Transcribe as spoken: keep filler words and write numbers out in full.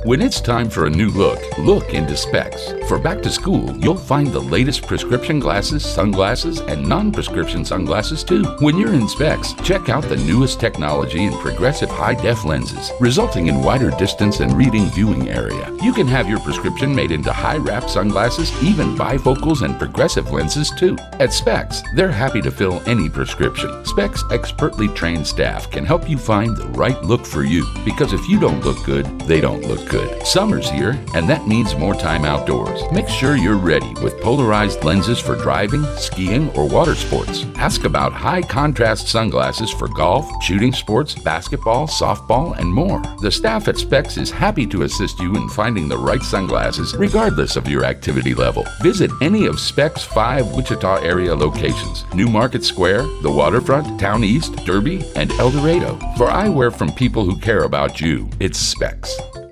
When it's time for a new look, look into Specs. For back to school, you'll find the latest prescription glasses, sunglasses, and non-prescription sunglasses too. When you're in Specs, check out the newest technology in progressive high-def lenses, resulting in wider distance and reading viewing area. You can have your prescription made into high-wrap sunglasses, even bifocals and progressive lenses too. At Specs, they're happy to fill any prescription. Specs' expertly trained staff can help you find the right look for you, because if you don't look good, they don't look good. Summer's here, and that means more time outdoors. Make sure you're ready with polarized lenses for driving, skiing, or water sports. Ask about high-contrast sunglasses for golf, shooting sports, basketball, softball, and more. The staff at Specs is happy to assist you in finding the right sunglasses, regardless of your activity level. Visit any of Specs' five Wichita area locations: New Market Square, the Waterfront, Town East, Derby, and El Dorado. For eyewear from people who care about you, it's Specs.